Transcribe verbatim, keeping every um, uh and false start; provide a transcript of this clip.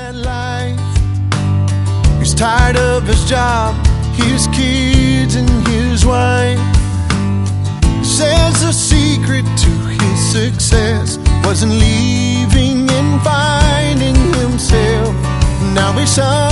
that life. He's tired of his job, his kids and his wife. He says the secret to his success wasn't leaving and finding himself. Now he's